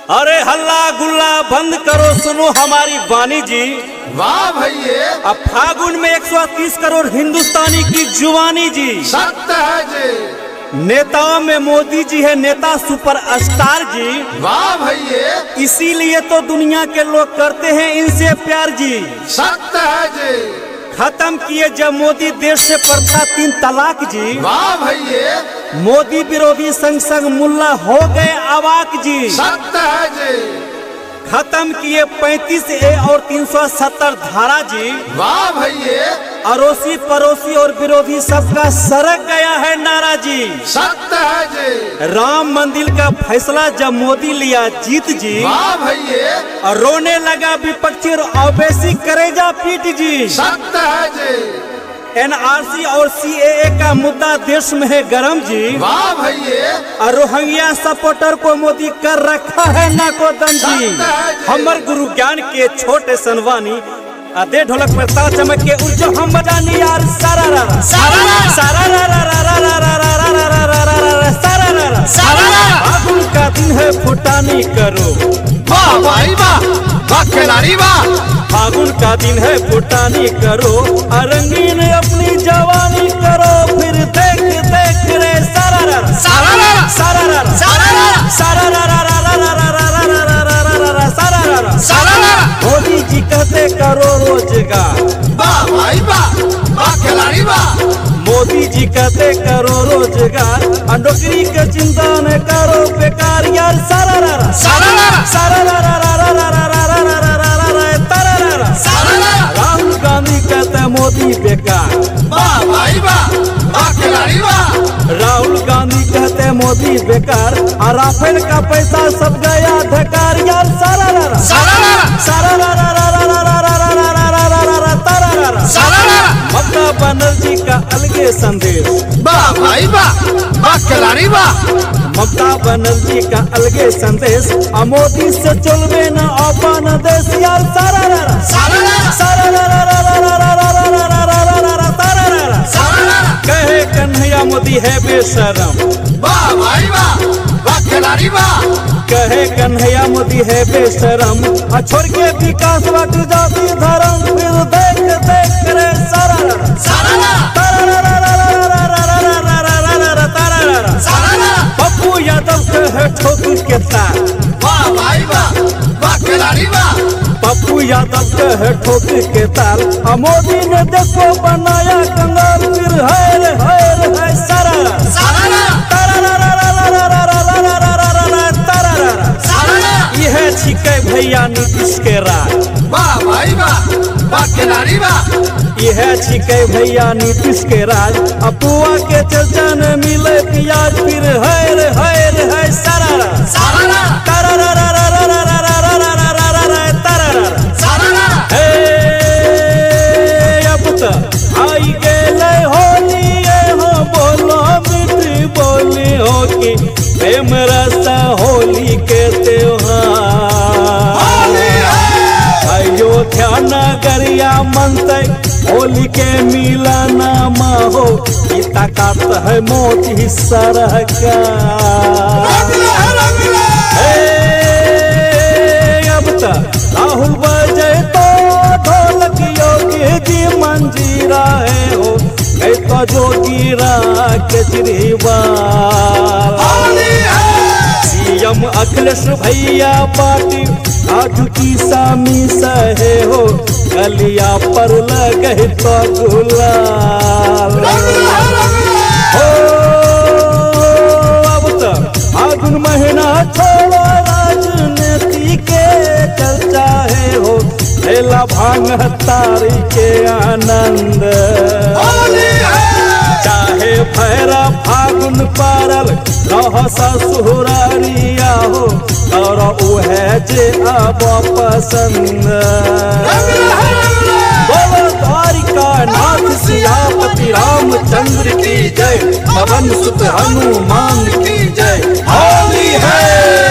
अरे हल्ला गुल्ला बंद करो, सुनो हमारी वाणी जी। वाह भैया, अब फागुन में 130 करोड़ हिंदुस्तानी की जुबानी जी। सत्य है जी। नेताओं में मोदी जी है नेता सुपरस्टार जी। वाह भैया, इसीलिए तो दुनिया के लोग करते हैं इनसे प्यार जी। सत्य है जी। खत्म किए जब मोदी देश से प्रथा 3 तलाक जी। वाह भैया, मोदी विरोधी संग संग मुल्ला हो गए अवाक जी। सत्य है जी। खत्म किए 35A और 370 धारा जी। वाह भैया, अड़ोसी पड़ोसी और विरोधी सबका सरक गया है नारा जी। सत्य है जी। राम मंदिर का फैसला जब मोदी लिया जीत जी। वाह भैया, और रोने लगा विपक्षी और ओवैसी करेजा पीट जी। सत्य है जी। NRC और CAA का मुद्दा देश में है गरम जी। वाह भैया, और रोहिंग्या सपोर्टर को मोदी कर रखा है नाको दम जी। हमर गुरु ज्ञान के छोटे सनवानी दे ढोलक पर ता चमक के उर्जो हम बजानी यार सारा रा रा सारा रा रा रा रा रा रा रा रा रा रा रा रा सारा रा रा सारा रा। फागुन का दिन है फुटानी करो। वाह भाई वाह, वाह खिलाड़ी वाह। फागुन का दिन है फुटानी करो, रंगीन अपनी जवानी करो। फिर देख देख रे सारा रा रा सारा रा सारा रा रा सारा रा सारा रा रा रा रा रा रा रा रा रा रा रा रा सारा रा रा सारा रा। मोदी जी कहते करो रोजगार। वाह भाई वाह, वाह खिलाड़ी वाह। मोदी जी कहते करो रोजगार, नौकरी के चिंता न करो बेकार यार सारा रा रा सारा रा सारा रा रा रा रा रा रा रा रा रा रा रा रा तारा रा रा सारा रा। राहुल गांधी कहते मोदी बेकार। वाह भाई वाह, वाह खिलाड़ी वाह। राहुल गांधी कहते मोदी बेकार, और राफेल का पैसा सब गया धकार यार सारा रा रा सारा रा सारा रा रा रा रा रा रा रा रा रा रा रा रा तारा रा रा सारा रा। ममता बनर्जी का अलगे संदेश। वाह भाई वाह, वाह खिलाड़ी वाह। ममता बनर्जी का अलगे संदेश, मोदी से चलवे न अपन देश यार सारा रा रा सारा रा सारा रा रा रा रा रा रा रा रा रा रा रा रा रा तारा रा रा सारा रा। कहे कन्हैया मोदी है बेशरम। वाह भाई वाह, वाह खिलाड़ी वाह। कहे कन्हैया मोदी है बेशरम, छोड़ के विकास वट जाति धर्म। फिर देख देख रे सारा रा रा सारा रा तारा रा रा रा रा रा रा रा रा रा रा रा रा तारा रा रा सारा रा। पप्पू यादव कहे ठोक के तार। वाह भाई वाह, वाह खिलाड़ी वाह। पप्पू यादव कहे ठोक के ताल, मोदी ने देखो बनाया कंगाल। फिर है सारा रा सारा रा तारा रा रा रा रा रा रा रा रा रा रा रा तारा रा रा। सारा रा। यह छिके भैया नीतीश के राज। वाह भाई वाह, वाह खिलाड़ी वाह। यह छिके भैया नीतीश के राज, अपुआ के चर्चा न मिले प्याज। फिर है सारा रा सारा रा तारा रा रा रा रा रा रा रा रा रा रा रा रा तारा रा सारा रा। अब तो आई गेले होली हो, बोलो मीठी बोली हो कि प्रेम रसा होली के त्योहार। अयोध्या नगरिया मनते होली के मिलन हो, गीता काट है मोदी सरकार। अब तो राहुल बजे तो ढोलक योगी जी मंजीरा है हो, तो जोगीरा केजरीवाल। CM अखिलेश भैया पार्टी आज की सामी सहे हो, गलिया पर लगे तो गुलाल हो। अब तो फागुन महीना छोड़ो राजनीति के चर्चा है हो, लेला भांग तारी के आनंद। चाहे भैरा फागुन पारल रह ससुरारिया हो, और उहे जे अब पसंद। बोलो द्वारिका नाथ सियापति रामचंद्र की जय, पवन सुत हनुमान की जय। होली है।